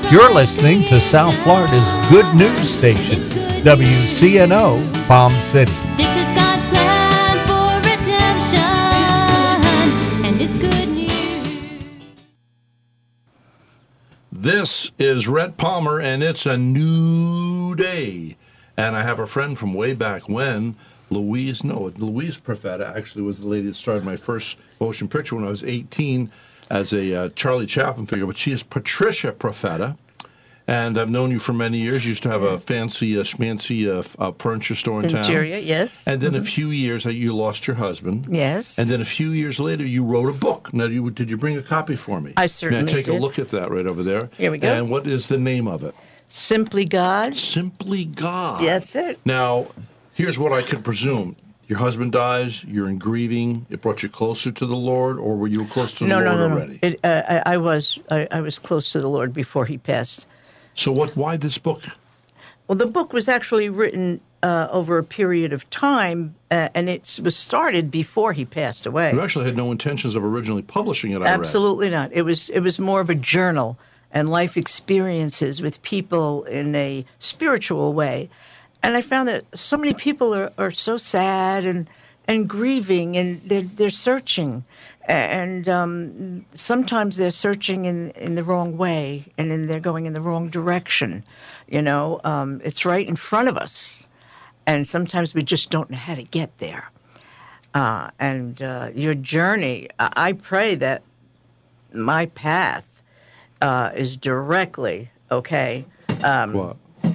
You're listening to South Florida's good news station, WCNO Palm City. This is God's plan for redemption, and it's good news. This is Rhett Palmer, and it's a new day. And I have a friend from way back when, Louise Profeta actually was the lady that started my first motion picture when I was 18 as a Charlie Chaplin figure, but she is Patricia Profeta. And I've known you for many years. You used to have a fancy, schmancy furniture store in town. Interior, yes. And then a few years, you lost your husband. Yes. And then a few years later, you wrote a book. Now, did you bring a copy for me? I certainly Now, take did. a look at that right over there. Here we go. And what is the name of it? Simply God. Simply God. That's it. Now, here's what I could presume. Your husband dies, you're in grieving, it brought you closer to the Lord, or were you close to the Lord already? I was close to the Lord before he passed. So why this book? Well, the book was actually written over a period of time, and it was started before he passed away. You actually had no intentions of originally publishing it, I read. Absolutely not. It was more of a journal and life experiences with people in a spiritual way. And I found that so many people are so sad and grieving, and they're searching. And sometimes they're searching in the wrong way, and they're going in the wrong direction. It's right in front of us. And sometimes we just don't know how to get there. And your journey, I pray that my path is directly, What?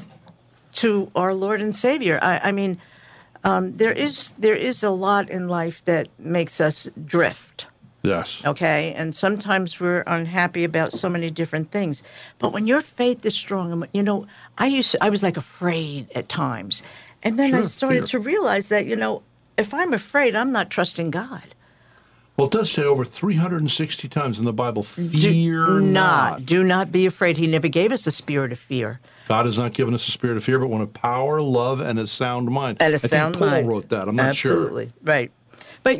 to our Lord and Savior. I mean, there is a lot in life that makes us drift. Yes. Okay, and sometimes we're unhappy about so many different things. But when your faith is strong, I was like afraid at times, and then I Sure, started fear. to realize that if I'm afraid, I'm not trusting God. Well, it does say over 360 times in the Bible, fear not. Do not be afraid. He never gave us a spirit of fear. God has not given us a spirit of fear, but one of power, love, and a sound mind. And a I think sound Paul mind. wrote that. I'm not sure. Absolutely, right. But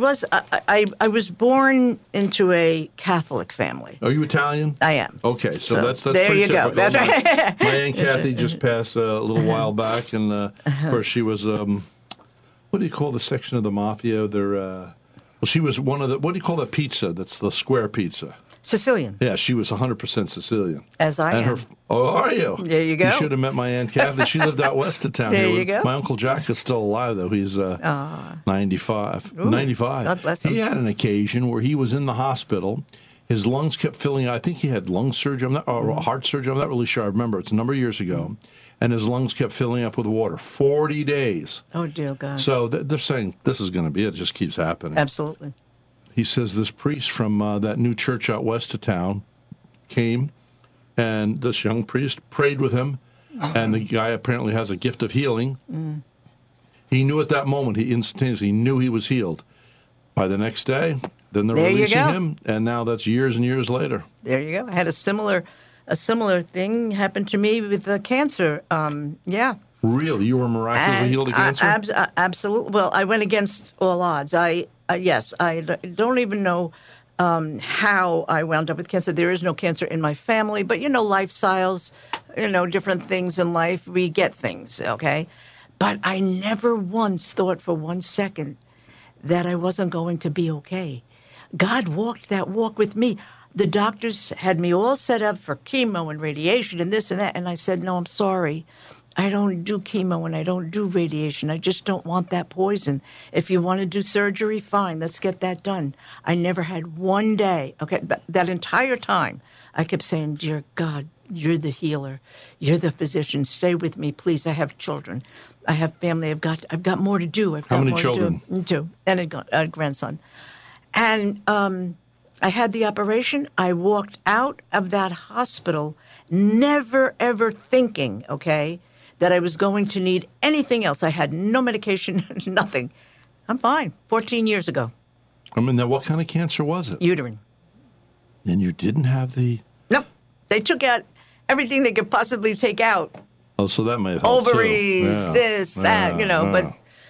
I was born into a Catholic family. Are you Italian? I am. Okay, so that's there pretty you go. typical. That's right. My Aunt Kathy just passed a little while back, and of course she was, what do you call the section of the mafia? She was one of the, what do you call that pizza? That's the square pizza. Sicilian. Yeah, she was 100% Sicilian. As I am. Are you? There you go. You should have met my Aunt Kathy. She lived out west of town. There here. you go. My Uncle Jack is still alive, though. He's 95. Ooh, 95. God bless him. He had an occasion where he was in the hospital. His lungs kept filling. I think he had lung surgery, or heart surgery. I'm not really sure. I remember. It's a number of years ago. And his lungs kept filling up with water. 40 days. Oh, dear God. So they're saying this is going to be it. It just keeps happening. Absolutely. He says this priest from that new church out west of town came, and this young priest prayed with him, and the guy apparently has a gift of healing. He knew at that moment, he instantaneously knew he was healed. By the next day, then they're There you releasing go. him, and now that's years and years later. There you go. I had a similar thing happen to me with cancer. Yeah. Really? You were miraculously healed of cancer? Absolutely. Well, I went against all odds. Yes, I don't even know how I wound up with cancer. There is no cancer in my family, but lifestyles, different things in life, we get things, okay? But I never once thought for 1 second that I wasn't going to be okay. God walked that walk with me. The doctors had me all set up for chemo and radiation and this and that, and I said, no, I'm sorry. I don't do chemo and I don't do radiation. I just don't want that poison. If you want to do surgery, fine, let's get that done. I never had one day, okay, that entire time, I kept saying, dear God, you're the healer. You're the physician. Stay with me, please. I have children. I have family. I've got more to do. How many children? Two, and a grandson. And I had the operation. I walked out of that hospital never, ever thinking, okay, that I was going to need anything else. I had no medication, nothing. I'm fine. 14 years ago. Now what kind of cancer was it? Uterine. And you didn't have the... Nope. They took out everything they could possibly take out. Oh, so that may have helped Ovaries, too. this, that, but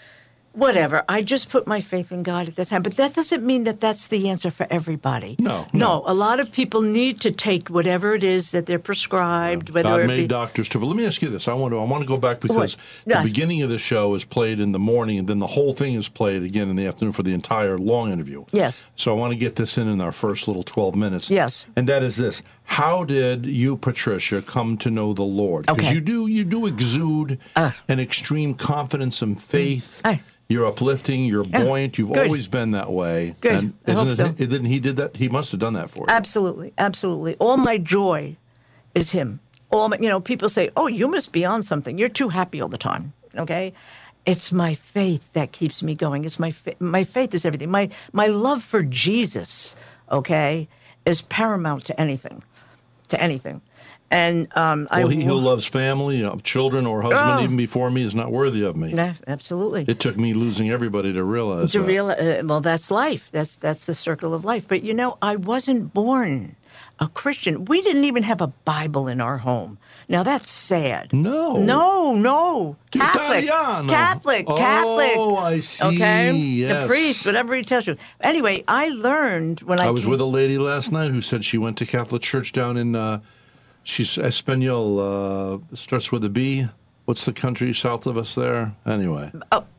whatever. I just put my faith in God at that time. But that doesn't mean that that's the answer for everybody. No. No, a lot of people need to take whatever it is that they're prescribed, whether God it made be... doctors too. But let me ask you this. I want to go back because Yeah. the beginning of the show is played in the morning, and then the whole thing is played again in the afternoon for the entire long interview. Yes. So I want to get this in our first little 12 minutes. Yes. And that is this. How did you, Patricia, come to know the Lord? Because Okay. you do exude an extreme confidence and faith. You're uplifting. You're buoyant. You've Good. always been that way. Good. And I hope isn't so. it? Then he did that. He must have done that for you. Absolutely, absolutely. All my joy is Him. All my, people say, "Oh, you must be on something. You're too happy all the time." Okay, it's my faith that keeps me going. It's my faith is everything. My love for Jesus, okay, is paramount to anything, And He who loves family, children, or husband, Oh. even before me, is not worthy of me. No, absolutely. It took me losing everybody to realize that. Well, that's life. That's the circle of life. But I wasn't born a Christian. We didn't even have a Bible in our home. Now that's sad. No. No. Catholic. Italiano. Catholic. Oh, I see. Okay. Yes. The priest, whatever he tells you. Anyway, I learned when I was with a lady last night who said she went to Catholic church down in, she's Espanol, starts with a B. What's the country south of us there? Anyway.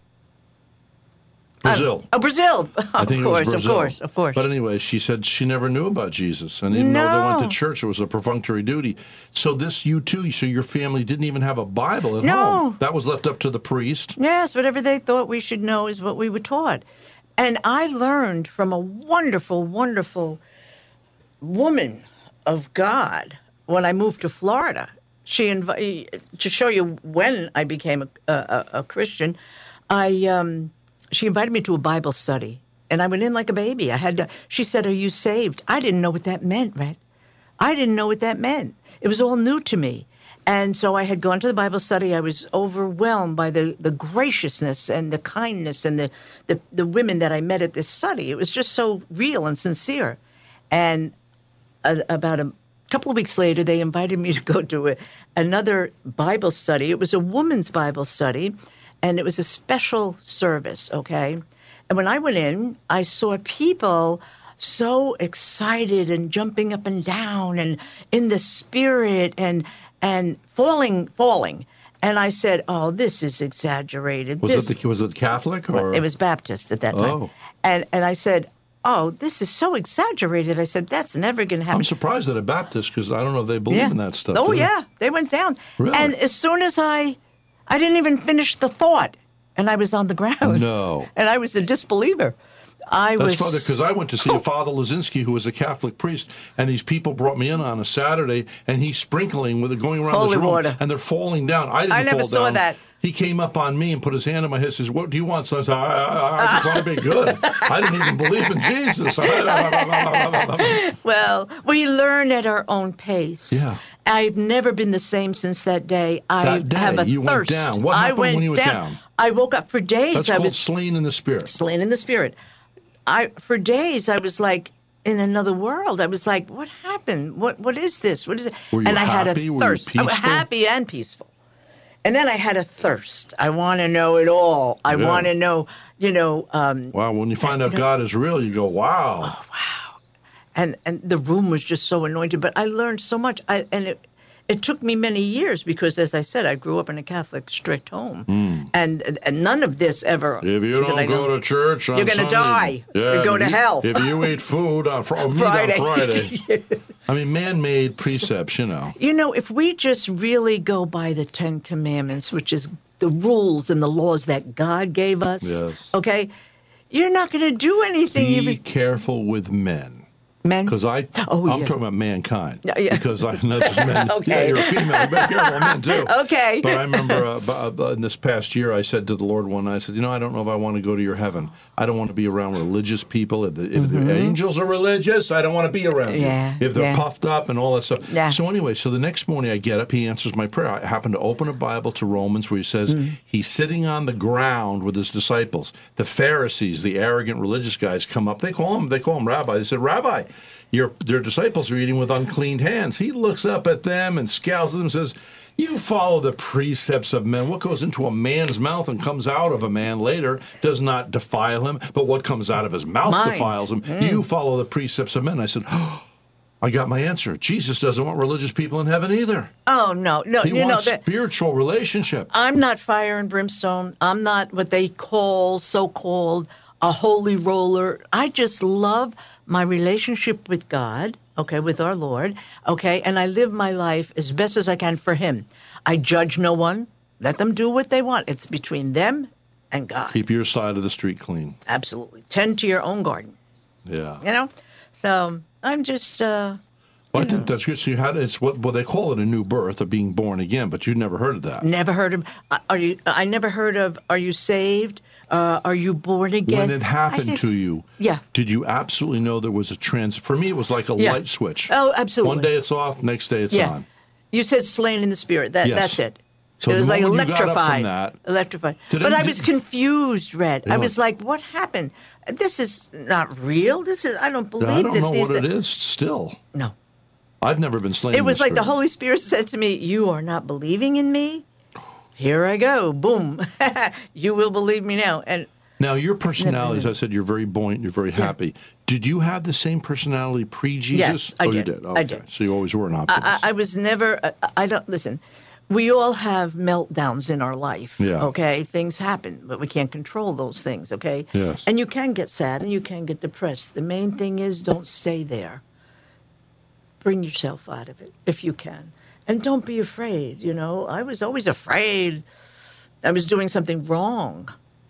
Brazil. Brazil. I think Of course, it was Brazil. of course. But anyway, she said she never knew about Jesus. And even though they went No. to church, it was a perfunctory duty. So you too, so your family didn't even have a Bible at No. home. That was left up to the priest. Yes, whatever they thought we should know is what we were taught. And I learned from a wonderful, wonderful woman of God when I moved to Florida. She to show you when I became a Christian, she invited me to a Bible study, and I went in like a baby. She said, "Are you saved?" I didn't know what that meant, Red. I didn't know what that meant. It was all new to me. And so I had gone to the Bible study. I was overwhelmed by the graciousness and the kindness and the women that I met at this study. It was just so real and sincere. And about a couple of weeks later, they invited me to go to another Bible study. It was a woman's Bible study, and it was a special service, okay? And when I went in, I saw people so excited and jumping up and down and in the spirit and falling. And I said, "Oh, this is exaggerated." Was it Catholic or? It was Baptist at that time. Oh. And I said, "Oh, this is so exaggerated." I said, "That's never going to happen." I'm surprised at a Baptist because I don't know if they believe in that stuff. Oh, do they? yeah. They went down. Really? And as soon as I didn't even finish the thought, and I was on the ground. No. And I was a disbeliever. That's funny because I went to see Father Lazinski, who was a Catholic priest, and these people brought me in on a Saturday, and he's sprinkling going around Holy this room, water. and they're falling down. I didn't I never fall saw down. that. He came up on me and put his hand on my head and says, "What do you want?" So I said, I just want to be good. I didn't even believe in Jesus. Well, we learn at our own pace. Yeah. I've never been the same since that day. I That day, have a you went thirst. down. What I happened went when you went down? I woke up for days. That's I called was slain in the Spirit. slain in the spirit. For days I was like in another world. I was like, "What happened? What is this? What is it?" Were you and I had a happy? Were you thirst. I was peaceful? happy and peaceful. And then I had a thirst. I want to know it all. I Yeah. want to know, Wow, when you find out God is real, you go, wow. and the room was just so anointed. But I learned so much. It took me many years because, as I said, I grew up in a Catholic strict home, and none of this ever. If you did I don't go know. to church on You're gonna Sunday, die. You go to hell. If you eat food on Friday. Friday. I mean, man-made precepts, If we just really go by the 10 Commandments, which is the rules and the laws that God gave us, Yes. okay, you're not going to do anything. Be careful with men. Men? Because I'm yeah. talking about mankind. Yeah. Because I'm not just men. Okay. Yeah, you're a female. Be careful of men, too. Okay. But I remember in this past year, I said to the Lord one night, I said, I don't know if I want to go to your heaven. I don't want to be around religious people. If the angels are religious, I don't want to be around Yeah, you. If they're yeah. puffed up and all that stuff. Yeah. So anyway, the next morning I get up, he answers my prayer. I happen to open a Bible to Romans where he says he's sitting on the ground with his disciples. The Pharisees, the arrogant religious guys, come up. They call him Rabbi. They said, "Rabbi, their disciples are eating with unclean hands." He looks up at them and scowls at them and says, You follow the precepts of men. What goes into a man's mouth and comes out of a man later does not defile him, but what comes out of his mouth Mind. defiles him. You follow the precepts of men. I said, oh, I got my answer. Jesus doesn't want religious people in heaven either. Oh, no. He You know wants that. spiritual relationship. I'm not fire and brimstone. I'm not what they call, so-called, a holy roller. I just love my relationship with God, okay, with our Lord, okay, and I live my life as best as I can for Him. I judge no one. Let them do what they want. It's between them and God. Keep your side of the street clean. Absolutely. Tend to your own garden, Yeah. you know? So I'm just, Well, I think that's good. So you had it's what they call it a new birth of being born again, but you'd never heard of that. never heard of, I never heard of, are you saved? Are you born again? When it I happened think- to you, Yeah. did you absolutely know there was a for me, it was like a Yeah. light switch. Oh, absolutely. One day it's off, next day it's Yeah. on. You said slain in the spirit. Yes. That's it. So it was the like moment you got up from electrified. that- Electrified. Did But I anything- was confused, Red. Yeah. I was like, what happened? This is not real. I don't believe I don't that know these. what it is still. No. I've never been slain. It in was like the spirit. Holy Spirit said to me, you are not believing in me? Here I go. Boom. You will believe me now. And Now, your personality, as been- I said, you're very buoyant, you're very happy. Did you have the same personality pre-Jesus? Yes, I You did. did. I Okay. did. So you always were an optimist. I was never, I don't, listen, we all have meltdowns in our life, Yeah. okay? Things happen, but we can't control those things, okay? Yes. And you can get sad and you can get depressed. The main thing is don't stay there. Bring yourself out of it if you can. And don't be afraid, you know? I was always afraid I was doing something wrong.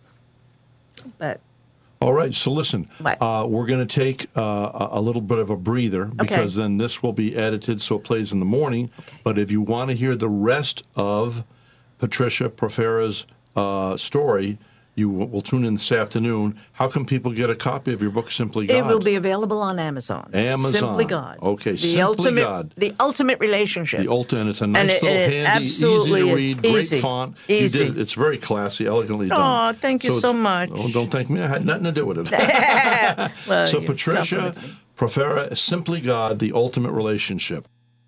But All right, so listen, What? we're going to take a little bit of a breather because then this will be edited so it plays in the morning. But if you want to hear the rest of Patricia Profera's story, you will tune in this afternoon. How can people get a copy of your book, Simply God? it will be available on Amazon. Amazon. Simply God. Okay, the Simply ultimate, God. The ultimate relationship. The ultimate, it's a nice And little it handy, easy absolutely to is. read, Easy. great font. Easy. You did it. It's very classy, elegantly done. Aw, thank you so it's- much. Oh, don't thank me. I had nothing to do with it. Well, So you Patricia compliment me. Profera, Simply God, the ultimate relationship.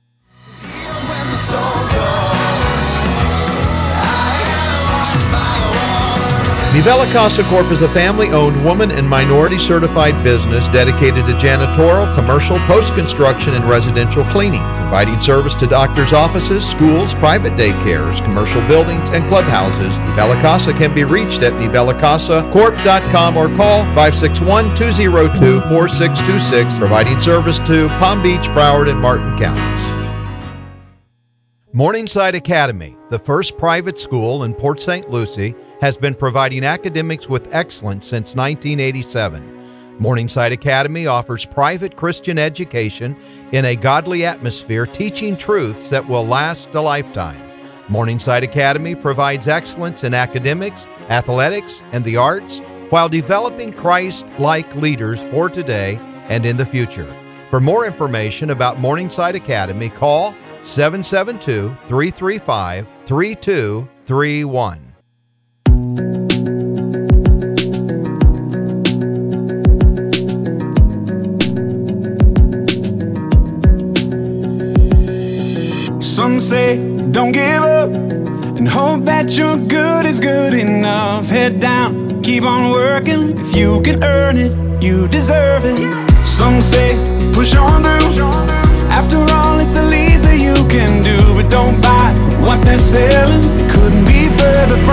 Nivella Casa Corp is a family-owned, woman and minority-certified business dedicated to janitorial, commercial, post-construction, and residential cleaning, providing service to doctors' offices, schools, private daycares, commercial buildings, and clubhouses. Nivella Casa can be reached at nivellacasacorp.com or call 561-202-4626, providing service to Palm Beach, Broward, and Martin counties. Morningside Academy, the first private school in Port St. Lucie, has been providing academics with excellence since 1987. Morningside Academy offers private Christian education in a godly atmosphere, teaching truths that will last a lifetime. Morningside Academy provides excellence in academics, athletics, and the arts while developing Christ-like leaders for today and in the future. For more information about Morningside Academy, call 772-335-3231. Some say don't give up and hope that your good is good enough. Head down, keep on working. If you can earn it, you deserve it. Some say push on through. After all, it's the least that you can do. But don't buy what they're selling. It couldn't be further from